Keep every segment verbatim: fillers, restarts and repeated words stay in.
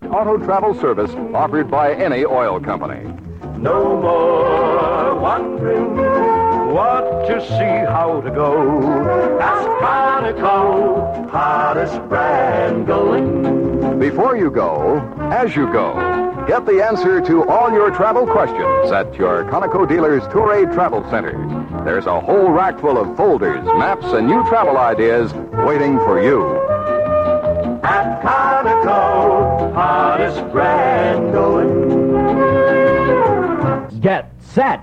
auto travel service offered by any oil company. No more wondering what to see, how to go. Ask Conoco, hottest brand going. Before you go, as you go, get the answer to all your travel questions at your Conoco dealer's Tour Aid Travel Center. There's a whole rack full of folders, maps, and new travel ideas waiting for you. At Conoco, hottest brand going. Get set.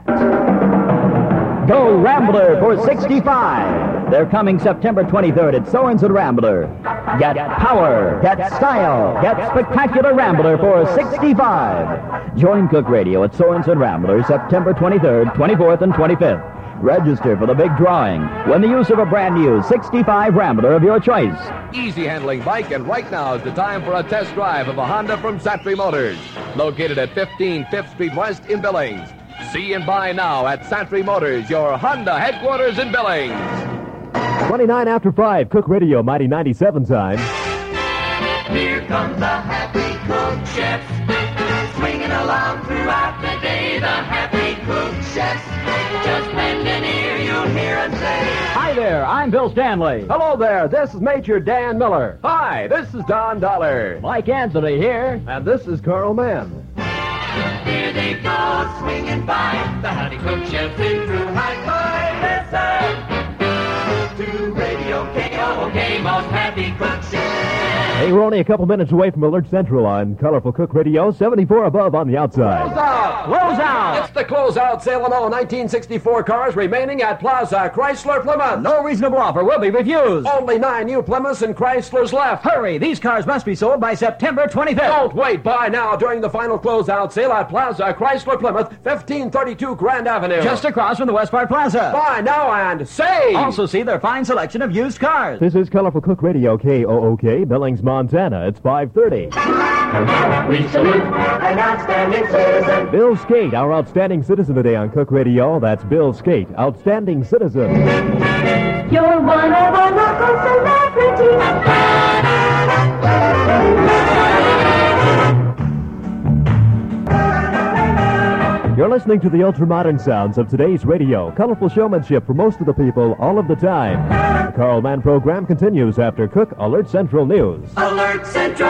Go Rambler for sixty-five. They're coming September twenty-third at Sorensen Rambler. Get power, get style, get spectacular Rambler for sixty-five. Join Cook Radio at Sorensen Rambler September twenty-third, twenty-fourth, and twenty-fifth. Register for the big drawing. Win the use of a brand new sixty-five Rambler of your choice. Easy handling bike, and right now is the time for a test drive of a Honda from Santry Motors. Located at fifteen Fifth Street West in Billings. See and buy now at Santry Motors, your Honda headquarters in Billings. twenty-nine after five, Cook Radio, Mighty ninety-seven time. Here comes the happy cook chefs, swinging along throughout the day. The happy cook chefs, just lend an ear, you'll hear us say. Hi there, I'm Bill Stanley. Hello there, this is Major Dan Miller. Hi, this is Don Dollar. Mike Anthony here. And this is Carl Mann. Here they go, swinging by, the happy cook chefs in through high five. Listen to Radio K O K, most happy cook chefs. Hey, we're only a couple minutes away from Alert Central on Colorful Cook Radio, seventy-four above on the outside. Close out! Close out! It's the closeout sale on all nineteen sixty-four cars remaining at Plaza Chrysler Plymouth. No reasonable offer will be refused. Only nine new Plymouths and Chryslers left. Hurry, these cars must be sold by September twenty-fifth. Don't wait. Buy now during the final closeout sale at Plaza Chrysler Plymouth, fifteen thirty-two Grand Avenue. Just across from the Westport Plaza. Buy now and save. Also see their fine selection of used cars. This is Colorful Cook Radio, K O O K, Billings, Montana. It's five thirty. We salute an outstanding citizen. Bill Skate, our outstanding citizen today on Cook Radio. That's Bill Skate, outstanding citizen. You're one of our local celebrities. You're listening to the ultra-modern sounds of today's radio. Colorful showmanship for most of the people, all of the time. The Carl Mann program continues after Cook Alert Central News. Alert Central!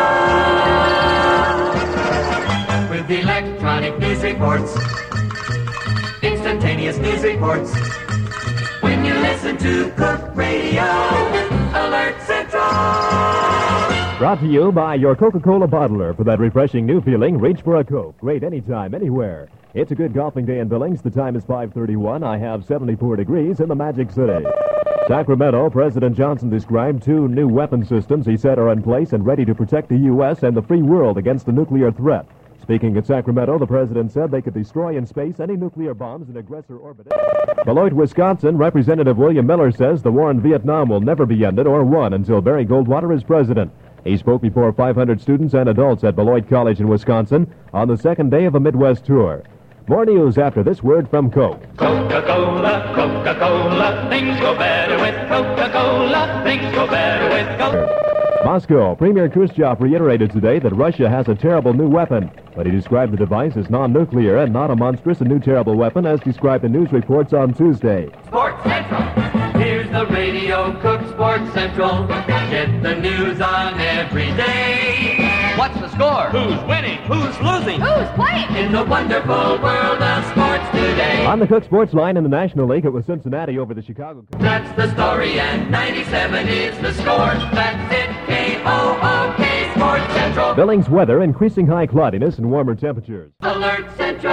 With electronic news reports. Instantaneous news reports. When you listen to Cook Radio. Alert Central! Brought to you by your Coca-Cola bottler. For that refreshing new feeling, reach for a Coke. Great anytime, anywhere. It's a good golfing day in Billings. The time is five thirty-one. I have seventy-four degrees in the Magic City. Sacramento, President Johnson described two new weapon systems he said are in place and ready to protect the U S and the free world against the nuclear threat. Speaking at Sacramento, the president said they could destroy in space any nuclear bombs in aggressor orbit. Beloit, Wisconsin, Representative William Miller says the war in Vietnam will never be ended or won until Barry Goldwater is president. He spoke before five hundred students and adults at Beloit College in Wisconsin on the second day of a Midwest tour. More news after this word from Coke. Coca-Cola, Coca-Cola, things go better with Coca-Cola, things go better with Coca-Cola. Moscow, Premier Khrushchev reiterated today that Russia has a terrible new weapon, but he described the device as non-nuclear and not a monstrous and new terrible weapon as described in news reports on Tuesday. Sports Central. Here's the Radio Cook Sports Central. Get the news on every day. What's the score? Who's winning? Who's losing? Who's playing? In the wonderful world of sports today. On the Cook Sports line in the National League, it was Cincinnati over the Chicago Cubs. That's the story, and ninety-seven is the score. That's it, K O O K Sports Central. Billings weather, increasing high cloudiness and warmer temperatures. Alert Central.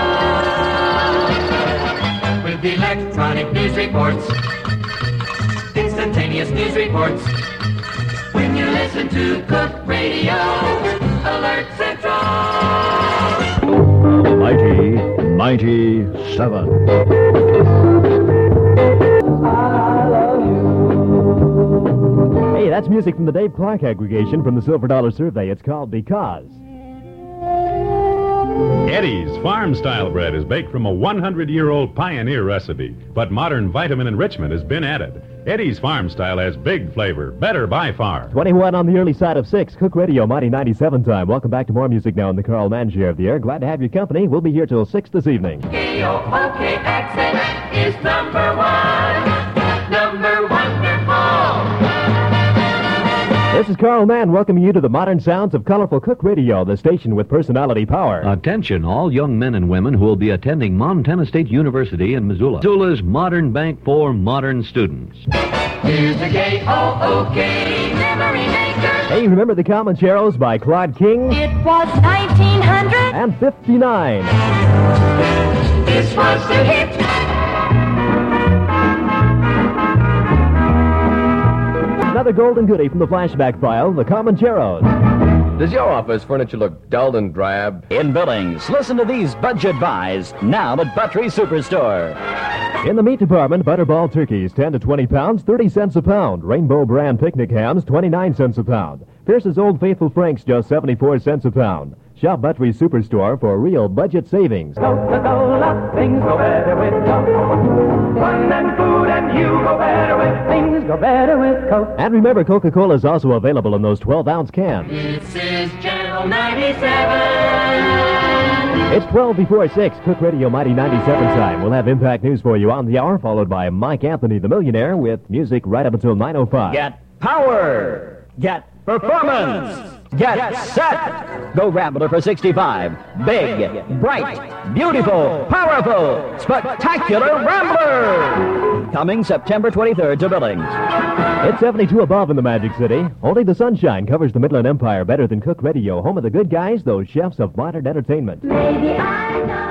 With electronic news reports. Instantaneous news reports. When you listen to Cook Radio. Alert Central. Mighty ninety-seven. Hey, that's music from the Dave Clark aggregation from the Silver Dollar Survey. It's called Because. Eddie's farm-style bread is baked from a one hundred year old pioneer recipe, but modern vitamin enrichment has been added. Eddie's Farm Style has big flavor, better by far. twenty-one on the early side of six. Cook Radio, Mighty ninety-seven time. Welcome back to more music now in the Carl Mann share of the air. Glad to have your company. We'll be here till six this evening. K O O K accent is number one. Number wonderful. This is Carl Mann welcoming you to the modern sounds of colorful Cook Radio, the station with personality power. Attention, all young men and women who will be attending Montana State University in Missoula. Missoula's modern bank for modern students. Here's the K O O K memory maker. Hey, remember the Comancheros by Claude King? It was nineteen hundred And fifty-nine. This was the hit. Another golden goodie from the flashback file, the Comancheros. Does your office furniture look dull and drab? In Billings, listen to these budget buys now at Buttery Superstore. In the meat department, butterball turkeys, ten to twenty pounds, thirty cents a pound. Rainbow brand picnic hams, twenty-nine cents a pound. Pierce's Old Faithful Franks, just seventy-four cents a pound. Shop Buttery Superstore for real budget savings. Coca-Cola, things go better with Coke. Fun and food and you go better with things go better with Coke. And remember, Coca-Cola is also available in those twelve-ounce cans. This is Channel ninety-seven. It's twelve before six. Cook Radio Mighty ninety-seven time. We'll have Impact News for you on the hour, followed by Mike Anthony, the Millionaire, with music right up until nine oh five. Get power. Get performance. Get set. Go Rambler for sixty-five. Big, bright, beautiful, powerful, spectacular Rambler. Coming September twenty-third to Billings. It's seventy-two above in the Magic City. Only the sunshine covers the Midland Empire better than Cook Radio, home of the good guys, those chefs of modern entertainment. Maybe I know